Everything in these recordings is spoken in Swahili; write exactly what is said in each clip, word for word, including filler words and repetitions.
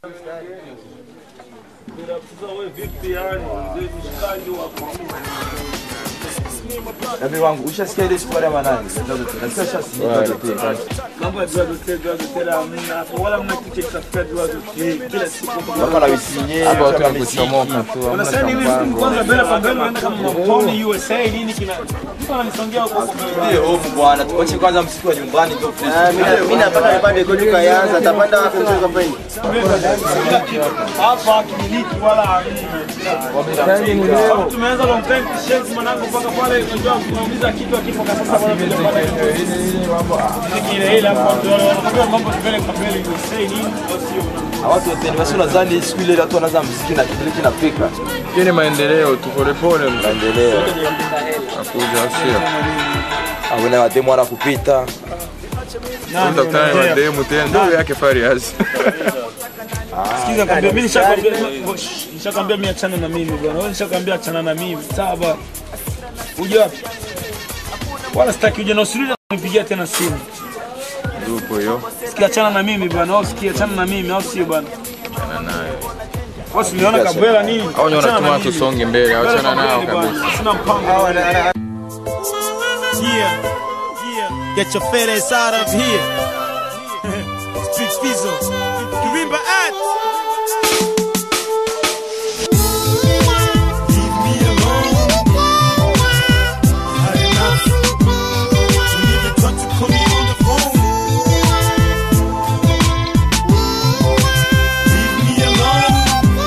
Dabi wangu, ushasikia ile siku ya manani? Nasikia shasikia. Mambo ya dua zote, dua zote la mna, wala mna kitu kitafuta dua zote kila siku. Wako na wisinye, hapo watu wanakuchomoka tu. Unasema hivi siku kwanza mbele kwa mbele unaenda kama maponi U S A nini kina. Mtu ananisongea huko huko. Ndio hofu bwana, tuache kwanza msiku wa nyumbani tu. Mimi napata ibada iko duka yanza, atapanda wapi mzee kampeni? Hapa kimiliki wala hamna. Tumeanza content shades mwanangu mpaka pale unajua tunauliza kitu akipo kwa sasa bwana vile pale. Ile ile hapo ndio wanakuwa mambo mbele kwa mbele U S A nini sio. Watu wote basi unadhani siku ile watu wanaanza muziki na kile kinapika. Hiyo ni maendeleo tu pole pole maendeleo. Akuja sio. Hawana wademo wala kupita. Ndio kama wademo tena ndio yake Farias. Sikiza kwambia mimi nishakwambia nishakwambia mimi achana na mimi bwana. Wewe nishakwambia achana na mimi. Sawa. Uje wapi? Wala sitaki uje na usirudi kunipigia tena simu. Yupo hiyo. Sikia achana na mimi bwana. Au sikia achana na mimi au sio bwana? Achana naye. Wasi niona kabwela nini? Au niona tuma tusonge mbele, achana nao kabisa. Sina mpango. Yeah. Yeah. Get your fat ass out of here. Street Fizzle. Kirimba at. Leave me alone. Had enough. Don't even try to call me on the phone. Leave me alone.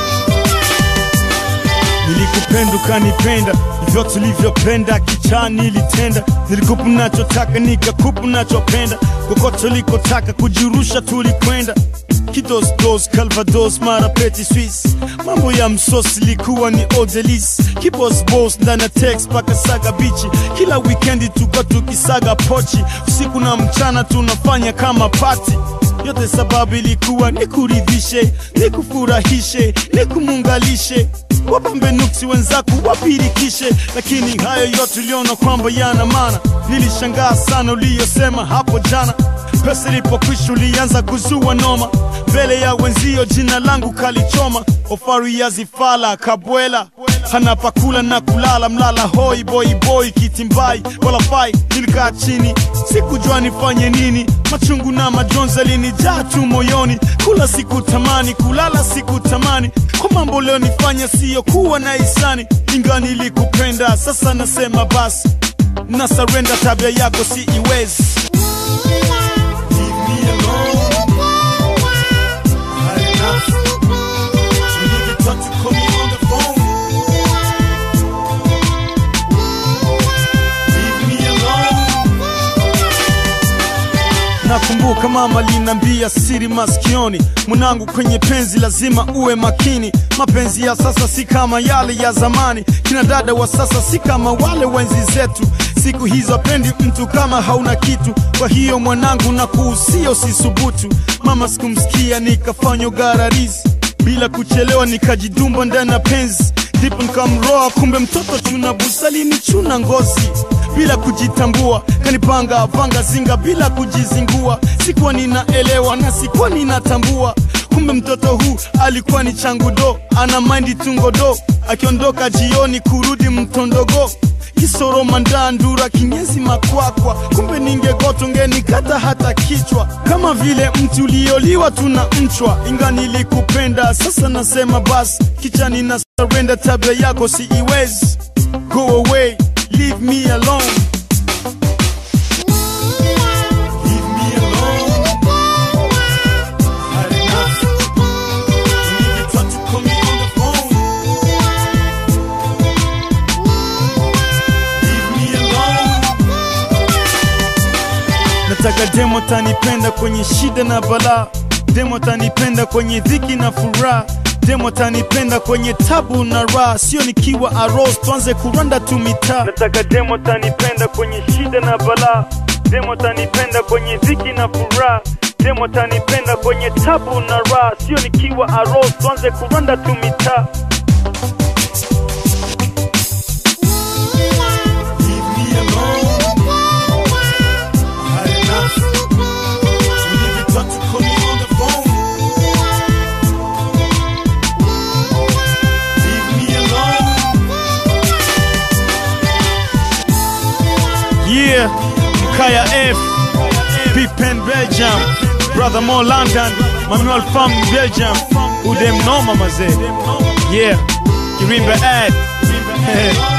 Nilikupenda ukanipenda, hivyo tulivyopenda kichani nilitenda. Nilikupa ninachotaka nikakupa ninachopenda, kokote ulikotaka kujirusha tulikwenda. Kidos dos Calvados mara Petit Suisse, mambo ya msosi likuwa ni Odelis. Kibos boss ndani ya text paka Saga Beach, kila weekendi tuko tukisaga pochi. Usiku na mchana tunafanya kama party, yote sababu ilikuwa nikuridhishe, nikufurahishe, nikumungalishe. Wapambe nuksi wenzako wapirikishe, lakini hayo yote uliona kwamba yana maana. Nilishangaa sana uliyosema hapo jana, pesa ilipokwisha ulianza kuzua noma. Mbele ya wenzio jina langu kalichoma, ofari ya zifala kabwela. Hana pakula na kulala, mlala hoi boy boy kitimbai wala fai. Nilikaa chini sikujua nifanye nini, machungu na majonzi yalinijaa tu moyoni. Kula siku tamani, kulala siku tamani, kwa mambo leo nifanya siyo kuwa na hisani. Inga nilikupenda, sasa nasema basi na surrender, tabia yako si iwezi. Leave me alone. Had enough. You even try to call me on the phone. Leave me alone. Nakumbuka mama linambia siri masikioni, mwanangu kwenye penzi lazima uwe makini. Mapenzi ya sasa si kama yale ya zamani, kina dada wa sasa si kama wale wenzi zetu. Siku hizo pendi mtu kama hauna kitu, kwa hiyo mwanangu na kuhusia usisubutu. Mama sikumsikia nikafanya ugararizi, bila kuchelewa nikajidumba ndani ya penzi. Ndipo nikamroa kumbe mtoto chuna busali ni chuna ngozi. Bila kujitambua kanipanga vanga zinga bila kujizingua. Sikuwa ninaelewa na sikuwa ninatambua, kumbe mtoto huu alikuwa ni changu do. Ana mind tungodo, akiondoka jioni kurudi mtondogo. Kisoro mandandura kinyezi makwakwa, kumbe ningegoto ngenikata hata kichwa. Kama vile mtu ulioliwa tuna mchwa. Inga nilikupenda, sasa nasema basi kichani na surrender, tabia yako si iwezi. Go away, leave me alone. Leave me alone. Had enough. You even try to call me on the phone. Leave me alone. Nataka demo tanipenda kwenye shida na balaa, demo tanipenda kwenye dhiki na furaha, demo tanipenda kwenye tabu na raha, sio nikiwa aros tuanze kuranda tumita. Nataka demo tanipenda kwenye shida na balaa, demo tanipenda kwenye dhiki na furaha, demo tanipenda kwenye tabu na raha, sio nikiwa aros tuanze kuranda tumita. Leave me alone. Had enough. You even try to call me on the phone. F, P-Pen Belgium, Brother Mo London, Manuel from Belgium, who them know mama say, yeah, Kirimba ad.